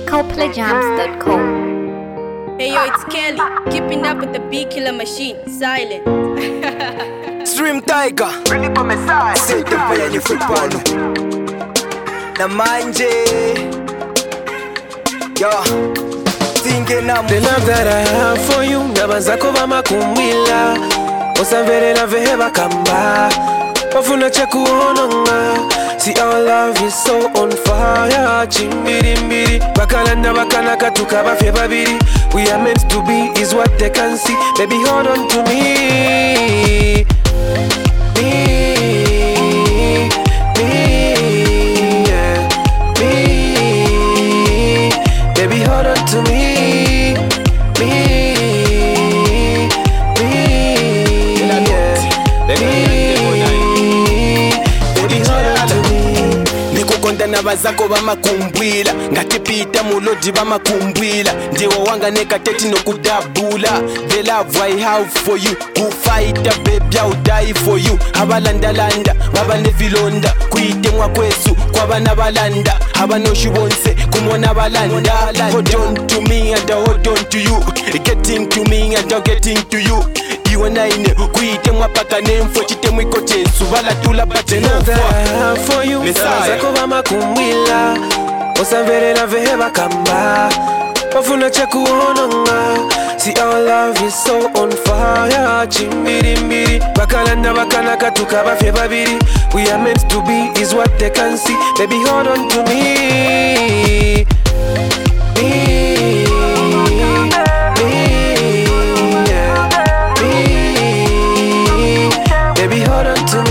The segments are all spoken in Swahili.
CoplaJams.com. Hey yo, it's Kelly, keeping up with the big killer machine, silent. Stream Tiger, sente paya ni fupano na manje. Yo, tinge na the love that I have for you, nabazako bamakumwila osambere na veheba kamba wafuna chekuononga. See our love is so on fire. Chimbiri mbiri bakalanda bakanaka tukabafye babiri. We are meant to be is what they can see. Baby hold on to me. Yeah. Baby hold on to me. Na bazako bamakumbwila ngatipita mulodi bamakumbwila ndiwo wanga nekateti nokudabula. The love I have for you, who fight a baby I'll die for you. Abalandalanda babanevilonda kuitemwa kwesu kwabana balanda abanoshibonse kumona balanda. Hold on to me and I hold on to you, getting to me and I'm getting to you. Iwanaine kuitemwa paka nemfo chitemwa ikotensu balatula batenofwa for you. Zako bamakumwila osambere na veheba kamba wafuna chekuononga. See our love is so on fire. Chimbiri mbiri bakalanda bakanaka tukabafye babiri. We are meant to be is what they can see. Baby hold on to me. Baby hold on to me.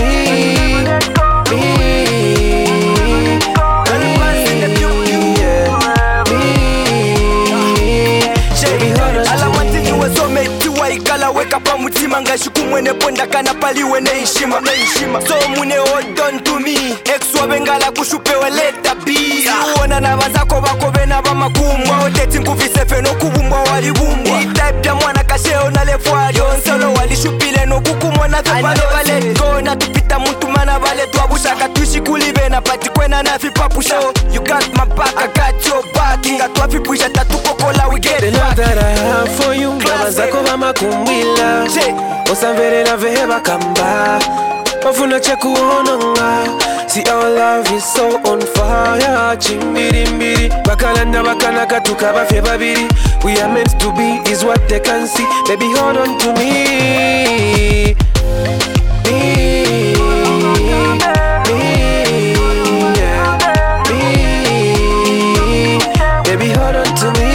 Weka pa mutima ngashikumwene ponda kana paliwe neishima. So mune hold on to me. Ex wabengala kushupewe leta bia. Uona na bazako bako bena bamakumwa odeti nkuvise feno kubumbwa walibumbwa. Hii type ya mwana kasheo na lefwari onsolo walishupile no kukumona thopale let go. Na tupita mtu mana bale tuabushaka tuishi kulibena pati kwena na fipapusha. You got my back, I got your back. Inga tuafipusha tatukokola we get the love that I have for you. Nabazako bamakumwila osambere na veheba kamba wafuna chekuononga. See our love is so on fire. Chimbiri mbiri bakalanda bakanaka tukabafye babiri. We are meant to be is what they can see. Baby hold on to me. Baby hold on to me.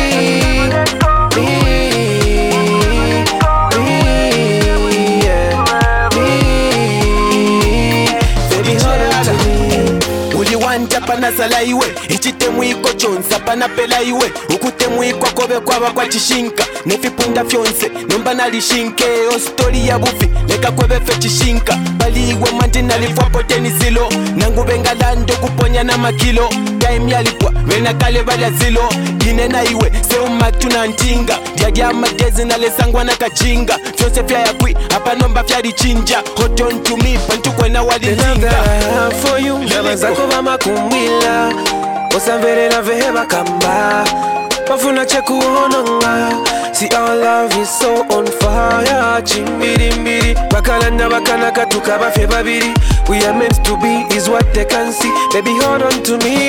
Pana sala iwe ichitemu iko chonsa pana pela iwe ukutemu iko kobe kwaba kwa chishinka nefipunda fyonse nomba nalishinke o story ya bufi leka kwebe fe chishinka bali iwe manje nalifwa poteni zilo nangu bengalando kuponya na makilo time yalipwa wena kale bala zilo inena iwe se umatuna ntinga diadia magezi na lesangwa na kachinga fyonse fya yakwi hapa nomba fya dichinja. Hold on to me pantu kwena wali ntinga for you. Nabazako bamakumwila osambere na veheba kamba wafuna chekuononga. See our love is so on fire. Chimbiri mbiri bakalanda bakanaka tukabafye babiri. We are meant to be is what they can see. Baby hold on to me.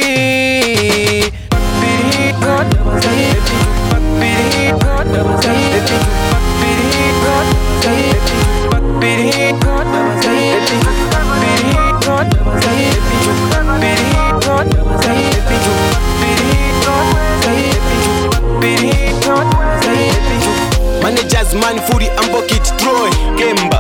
Managers man furi ambo kit Troy Kemba